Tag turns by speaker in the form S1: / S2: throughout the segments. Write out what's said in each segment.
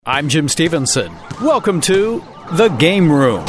S1: I'm Jim Stevenson. Welcome to The Game Room.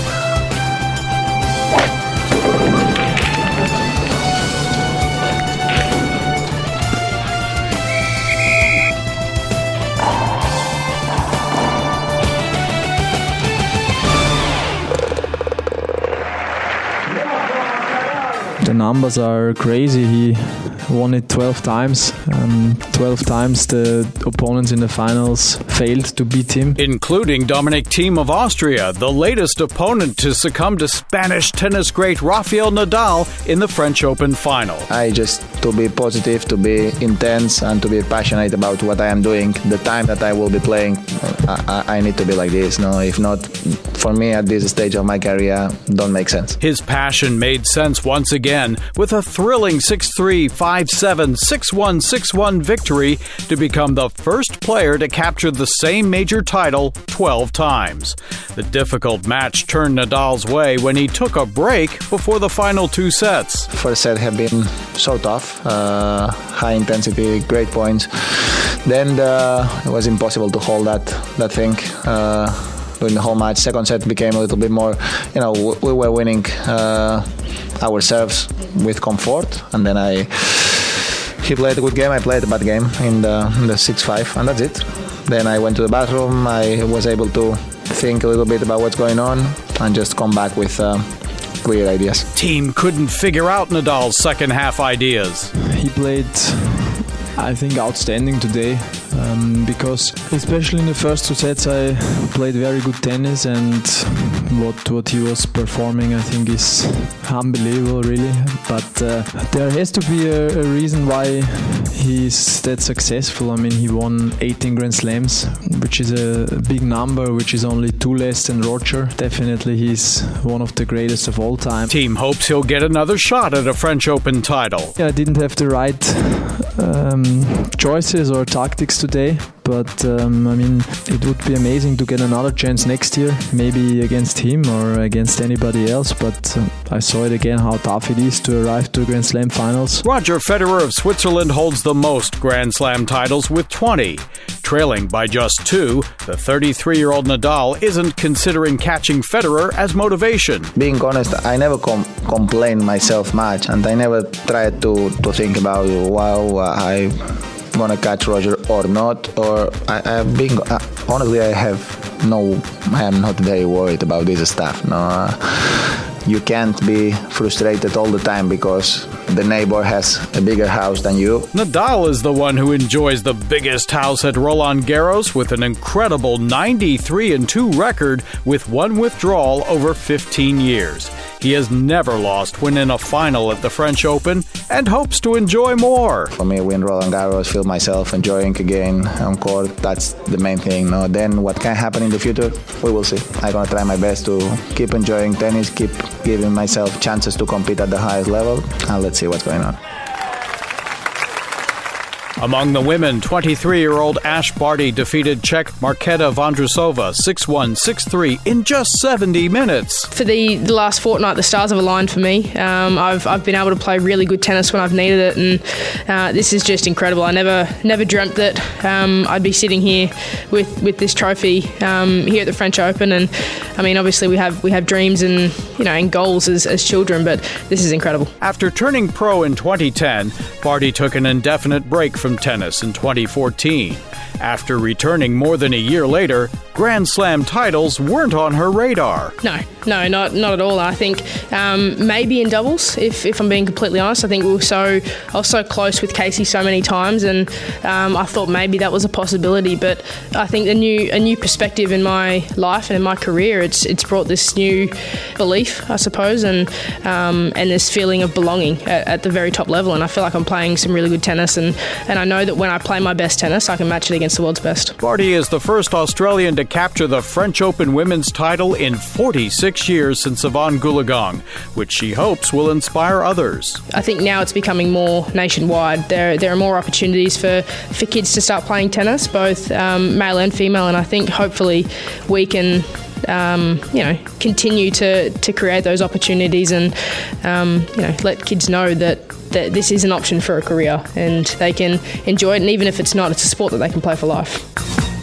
S2: The numbers are crazy. He won it 12 times. 12 times the opponents in the finals failed to beat him.
S1: Including Dominic Thiem of Austria, the latest opponent to succumb to Spanish tennis great Rafael Nadal in the French Open final.
S3: I just to be positive, to be intense, and to be passionate about what I am doing. The time that I will be playing, I need to be like this. No, if not, for me at this stage of my career, don't make sense.
S1: His passion made sense once again with a thrilling 6-3, 5-7, 6-1, 6-1 victory to become the first player to capture the same major title 12 times. The difficult match turned Nadal's way when he took a break before the final two sets.
S3: First set have been so tough, high intensity, great points. Then it was impossible to hold that thing during the whole match. Second set became a little bit more, we were winning our serves with comfort, and then he played a good game, I played a bad game in the 6-5, and that's it. Then I went to the bathroom, I was able to think a little bit about what's going on and just come back with clear ideas.
S1: Thiem couldn't figure out Nadal's second half ideas.
S2: He played, I think, outstanding today. Because especially in the first two sets I played very good tennis, and what he was performing I think is unbelievable really. But there has to be a reason why he's that successful. I mean, he won 18 Grand Slams, which is a big number, which is only 2 less than Roger. Definitely he's one of the greatest of all time.
S1: Thiem hopes he'll get another shot at a French Open title.
S2: Yeah, I didn't have the right choices or tactics today, but it would be amazing to get another chance next year, maybe against him or against anybody else. But I saw it again how tough it is to arrive to Grand Slam finals.
S1: Roger Federer of Switzerland holds the most Grand Slam titles with 20. Trailing by just 2, the 33-year-old Nadal isn't considering catching Federer as motivation.
S3: Being honest, I never complain myself much, and I never tried to think about, wow, I gonna catch Roger or not, or honestly I am not very worried about this stuff. No, you can't be frustrated all the time because the neighbor has a bigger house than you.
S1: Nadal is the one who enjoys the biggest house at Roland Garros with an incredible 93-2 record with 1 withdrawal over 15 years. He has never lost when in a final at the French Open and hopes to enjoy more.
S3: For me, win Roland Garros, feel myself enjoying again on court, that's the main thing. No? Then what can happen in the future, we will see. I'm going to try my best to keep enjoying tennis, keep giving myself chances to compete at the highest level, and let's see what's going on.
S1: Among the women, 23-year-old Ash Barty defeated Czech Markéta Vondrousova 6-1, 6-3 in just 70 minutes.
S4: For the last fortnight, the stars have aligned for me. I've been able to play really good tennis when I've needed it, and this is just incredible. I never dreamt that I'd be sitting here with this trophy here at the French Open. And I mean, obviously we have dreams and goals as children, but this is incredible.
S1: After turning pro in 2010, Barty took an indefinite break from tennis in 2014. After returning more than a year later, Grand Slam titles weren't on her radar.
S4: No, not at all. I think maybe in doubles, if I'm being completely honest. I think I was so close with Casey so many times, and I thought maybe that was a possibility. But I think a new perspective in my life and in my career, it's brought this new belief, I suppose, and this feeling of belonging at the very top level. And I feel like I'm playing some really good tennis, and I know that when I play my best tennis, I can match it against the world's best.
S1: Barty is the first Australian to capture the French Open women's title in 46 years since Yvonne Goolagong, which she hopes will inspire others.
S4: I think now it's becoming more nationwide. There are more opportunities for kids to start playing tennis, both male and female, and I think hopefully we can continue to create those opportunities and let kids know that this is an option for a career and they can enjoy it, and even if it's not, it's a sport that they can play for life.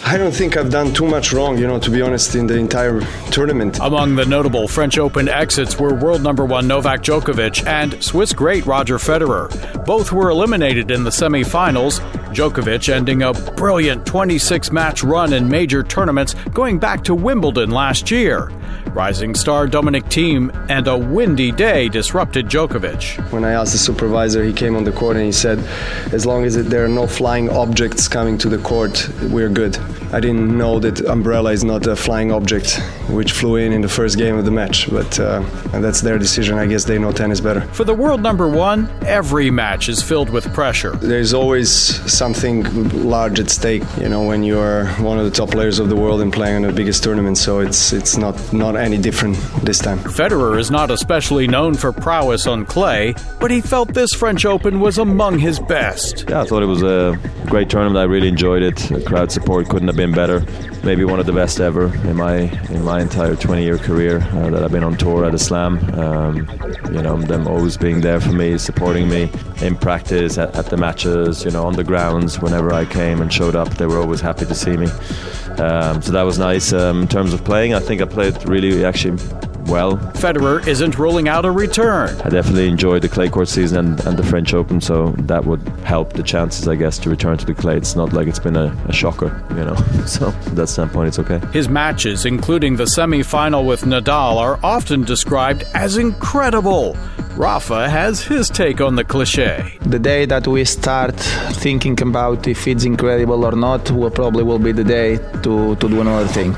S5: I don't think I've done too much wrong, to be honest, in the entire tournament.
S1: Among the notable French Open exits were world number one Novak Djokovic and Swiss great Roger Federer. Both were eliminated in the semifinals, Djokovic ending a brilliant 26-match run in major tournaments going back to Wimbledon last year. Rising star Dominic Thiem and a windy day disrupted Djokovic.
S5: When I asked the supervisor, he came on the court and he said, as long as there are no flying objects coming to the court, we're good. I didn't know that umbrella is not a flying object, which flew in the first game of the match, but that's their decision. I guess they know tennis better.
S1: For the world number one, every match is filled with pressure.
S5: There's always something large at stake, when you are one of the top players of the world and playing in the biggest tournament, so it's not any different this time.
S1: Federer is not especially known for prowess on clay, but he felt this French Open was among his best.
S6: Yeah, I thought it was a great tournament. I really enjoyed it. The crowd support couldn't have been better. Maybe one of the best ever in my entire 20-year career that I've been on tour at Islam. Them always being there for me, supporting me in practice, at the matches, on the grounds. Whenever I came and showed up, they were always happy to see me. So that was nice. In terms of playing, I think I played really actually well.
S1: Federer isn't ruling out a return.
S6: I definitely enjoyed the clay court season and the French Open, so that would help the chances, I guess, to return to the clay. It's not like it's been a shocker, so from that standpoint it's okay.
S1: His matches, including the semi-final with Nadal, are often described as incredible. Rafa has his take on the cliche.
S3: The day that we start thinking about if it's incredible or not will probably be the day to do another thing.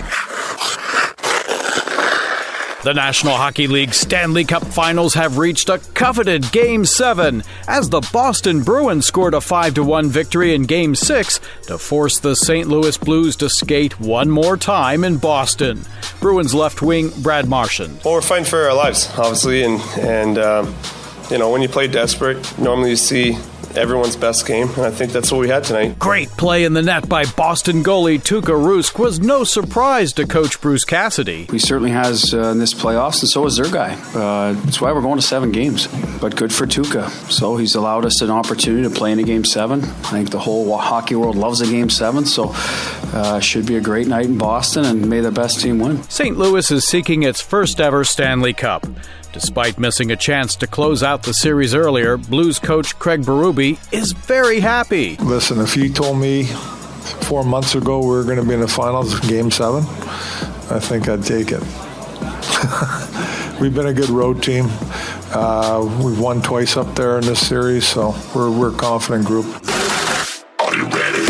S1: The National Hockey League Stanley Cup Finals have reached a coveted Game 7 as the Boston Bruins scored a 5-1 victory in Game 6 to force the St. Louis Blues to skate one more time in Boston. Bruins left wing Brad Marchand.
S7: Well, we're fighting for our lives, obviously, and when you play desperate, normally you see everyone's best game, and I think that's what we had tonight.
S1: Great play in the net by Boston goalie Tuukka Rusk was no surprise to coach Bruce Cassidy.
S8: He certainly has in this playoffs, and so is their guy. That's why we're going to 7 games. But good for Tuukka. So he's allowed us an opportunity to play in a Game 7. I think the whole hockey world loves a Game 7, so should be a great night in Boston, and may the best team win.
S1: St. Louis is seeking its first ever Stanley Cup. Despite missing a chance to close out the series earlier, Blues coach Craig Berube is very happy.
S9: Listen, if you told me 4 months ago we were going to be in the finals, Game 7, I think I'd take it. We've been a good road team. We've won twice up there in this series, so we're a confident group.
S10: Are you ready?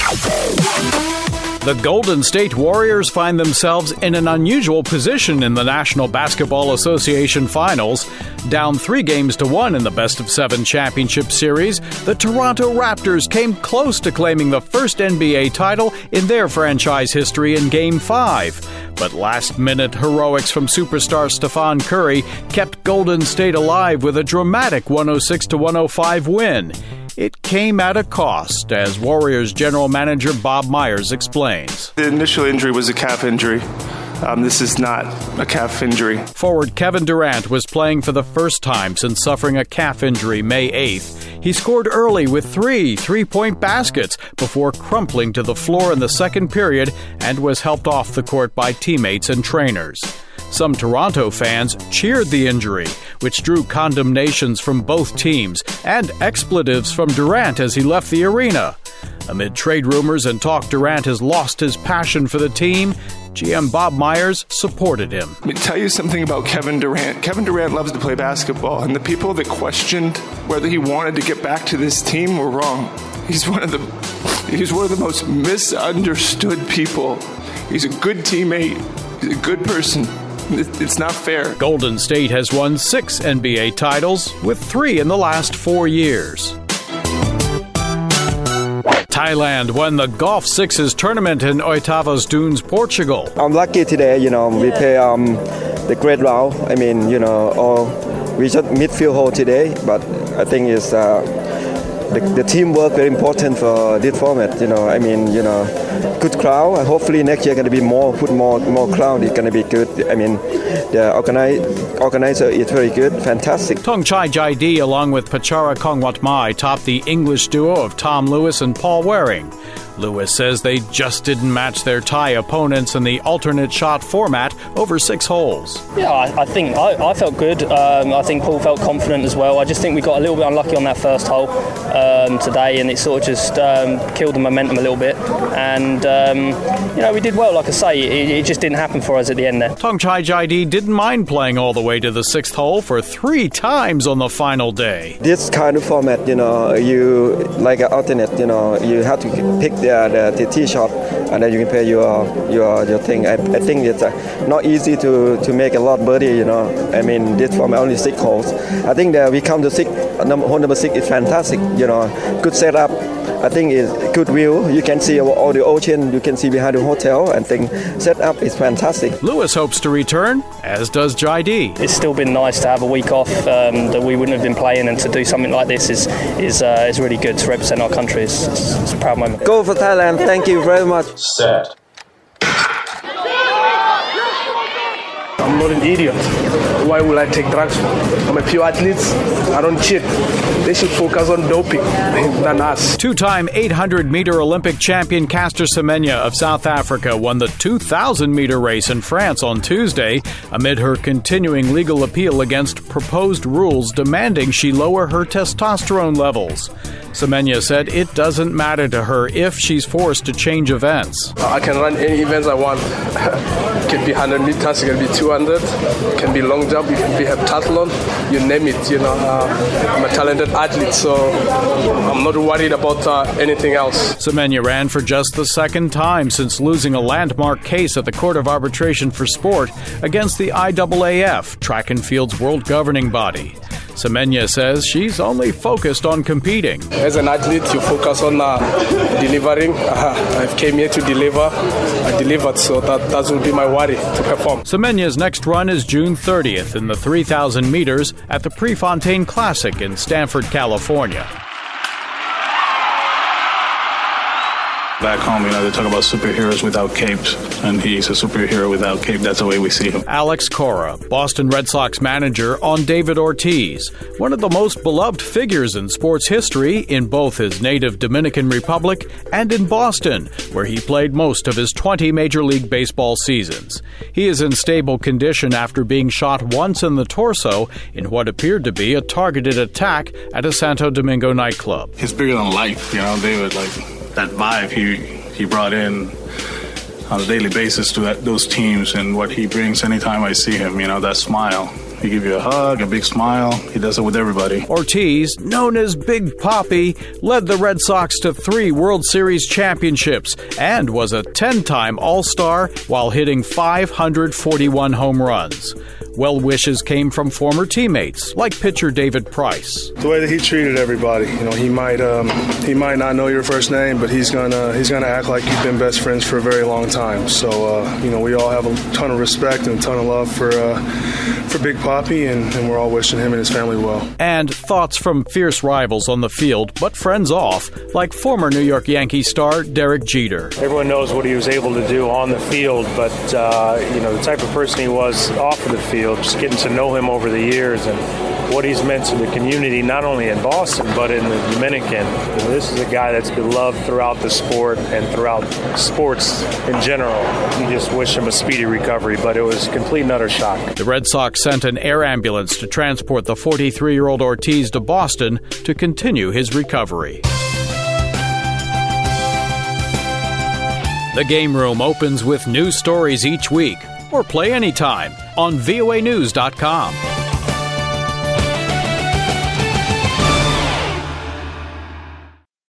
S1: The Golden State Warriors find themselves in an unusual position in the National Basketball Association Finals. Down 3-1 in the best-of-7 championship series, the Toronto Raptors came close to claiming the first NBA title in their franchise history in Game 5. But last-minute heroics from superstar Stephen Curry kept Golden State alive with a dramatic 106-105 win. It came at a cost, as Warriors general manager Bob Myers explains.
S11: The initial injury was a calf injury. This is not a calf injury.
S1: Forward Kevin Durant was playing for the first time since suffering a calf injury May 8th. He scored early with 3 3-point baskets before crumpling to the floor in the second period and was helped off the court by teammates and trainers. Some Toronto fans cheered the injury, which drew condemnations from both teams and expletives from Durant as he left the arena. Amid trade rumors and talk Durant has lost his passion for the team, GM Bob Myers supported him.
S11: Let me tell you something about Kevin Durant. Kevin Durant loves to play basketball, and the people that questioned whether he wanted to get back to this team were wrong. He's one of the most misunderstood people. He's a good teammate. He's a good person. It's not fair.
S1: Golden State has won 6 NBA titles, with 3 in the last 4 years. Thailand won the Golf Sixes tournament in Oitavas Dunes, Portugal.
S12: I'm lucky today, we play the great round. We just midfield hole today, but I think it's the teamwork very important for this format. good crowd. Hopefully next year going to be put more crowd. It's going to be good. I mean, the organizer is very good, fantastic.
S1: Thongchai Jaidee, along with Pachara Kongwatmai, topped the English duo of Tom Lewis and Paul Waring. Lewis says they just didn't match their Thai opponents in the alternate shot format over 6 holes.
S13: Yeah, I think I felt good. I think Paul felt confident as well. I just think we got a little bit unlucky on that first hole today, and it sort of just killed the momentum a little bit. And, we did well, like I say. It just didn't happen for us at the end there.
S1: Thongchai Jaidee didn't mind playing all the way to the 6th hole for 3 times on the final day.
S12: This kind of format, you like an alternate, you have to pick the tee shot, and then you can play your thing. I think it's not easy to make a lot of birdie. I mean, this from only 6 holes. I think that we come to hole number 6 is fantastic. Good setup. I think it's good view. You can see all the ocean. You can see behind the hotel, and think setup is fantastic.
S1: Lewis hopes to return, as does Jaidee.
S13: It's still been nice to have a week off that we wouldn't have been playing, and to do something like this is really good to represent our country. It's a proud moment.
S12: Go for Thailand. Thank you very much.
S14: Set.
S15: I'm not an idiot. Why would I take drugs? I'm a pure athlete. I don't cheat. They should focus on doping than us.
S1: 2-time 800-meter Olympic champion Caster Semenya of South Africa won the 2,000-meter race in France on Tuesday amid her continuing legal appeal against proposed rules demanding she lower her testosterone levels. Semenya said it doesn't matter to her if she's forced to change events.
S15: I can run any events I want. It can be 100 meters, it can be 200, it can be long jump, it can be heptathlon, you name it. I'm a talented athlete, so I'm not worried about anything else.
S1: Semenya ran for just the 2nd time since losing a landmark case at the Court of Arbitration for Sport against the IAAF, track and field's world governing body. Semenya says she's only focused on competing.
S15: As an athlete, you focus on delivering. I came here to deliver. I delivered, so that will be my worry to perform.
S1: Semenya's next run is June 30th in the 3,000 meters at the Prefontaine Classic in Stanford, California.
S16: Back home, they talk about superheroes without capes, and he's a superhero without cape. That's the way we see him.
S1: Alex Cora, Boston Red Sox manager, on David Ortiz, one of the most beloved figures in sports history in both his native Dominican Republic and in Boston, where he played most of his 20 Major League Baseball seasons. He is in stable condition after being shot once in the torso in what appeared to be a targeted attack at a Santo Domingo nightclub.
S16: He's bigger than life, David, that vibe he brought in on a daily basis to those teams, and what he brings anytime I see him, that smile. He gives you a hug, a big smile. He does it with everybody.
S1: Ortiz, known as Big Papi, led the Red Sox to 3 World Series championships and was a 10-time All-Star while hitting 541 home runs. Well wishes came from former teammates like pitcher David Price.
S17: The way that he treated everybody, he might not know your first name, but he's gonna act like you've been best friends for a very long time. So we all have a ton of respect and a ton of love for Big Papi, and we're all wishing him and his family well.
S1: And thoughts from fierce rivals on the field, but friends off, like former New York Yankees star Derek Jeter.
S18: Everyone knows what he was able to do on the field, but the type of person he was off of the field. Just getting to know him over the years and what he's meant to the community, not only in Boston, but in the Dominican. This is a guy that's beloved throughout the sport and throughout sports in general. You just wish him a speedy recovery, but it was a complete and utter shock.
S1: The Red Sox sent an air ambulance to transport the 43-year-old Ortiz to Boston to continue his recovery. The Game Room opens with news stories each week, or play anytime on voanews.com.